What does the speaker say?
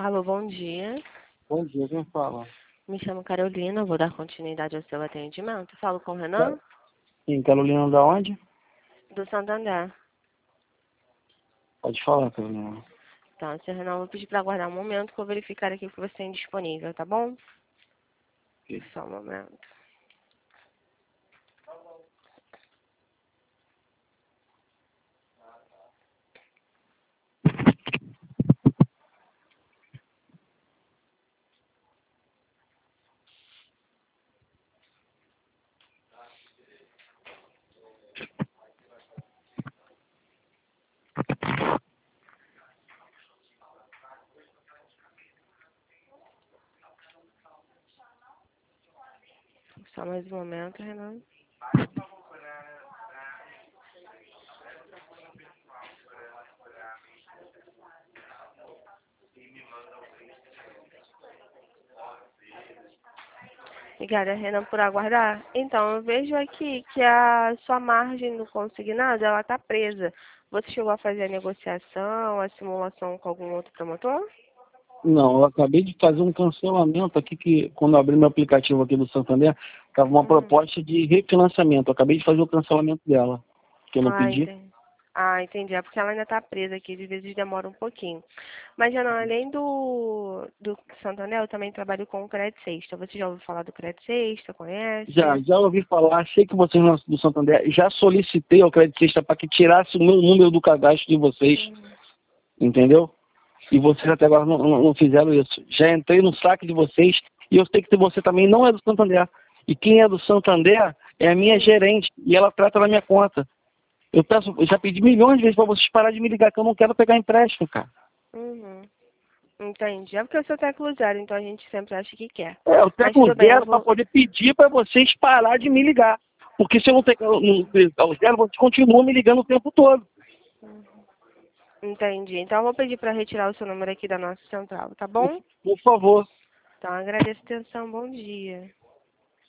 Alô, bom dia. Bom dia, quem fala? Me chamo Carolina, vou dar continuidade ao seu atendimento. Falo com o Renan, Sim, Carolina da onde? do Santander. Pode falar, Carolina. Tá, seu Renan, eu vou pedir para aguardar um momento que eu vou verificar aqui o que você tem disponível, tá bom? Ok. Só um momento. Só mais um momento, Renan. Obrigada, Renan, por aguardar. Então, eu vejo aqui que a sua margem do consignado, ela está presa. Você chegou a fazer a negociação, a simulação com algum outro promotor? Não, eu acabei de fazer um cancelamento aqui, que quando eu abri meu aplicativo aqui do Santander, estava uma proposta de refinanciamento. Eu acabei de fazer o cancelamento dela, que eu não Ah, pedi. entendi. Ah, entendi. É porque ela ainda está presa aqui, de vezes demora um pouquinho. Mas, Renan, além do Santander, eu também trabalho com o Crédito Sexta. Você já ouviu falar do Crédito Sexta? Já, Conhece? já ouvi falar, sei que vocês do Santander, já solicitei ao Crédito Sexta para que tirasse o meu número do cadastro de vocês, entendeu? E vocês até agora não fizeram isso. Já entrei no saque de vocês e eu sei que você também não é do Santander. E quem é do Santander é a minha gerente e ela trata na minha conta. Eu já pedi milhões de vezes para vocês parar de me ligar, que eu não quero pegar empréstimo, cara. Uhum. Entendi. É porque eu sou século zero, então a gente sempre acha que quer. Eu Mas pego tudo o bem, eu zero para vou... poder pedir para vocês parar de me ligar. Porque se eu não pegar o zero, vocês continuam me ligando o tempo todo. Entendi. Então eu vou pedir para retirar o seu número aqui da nossa central, tá bom? Por favor. Então agradeço a atenção. Bom dia.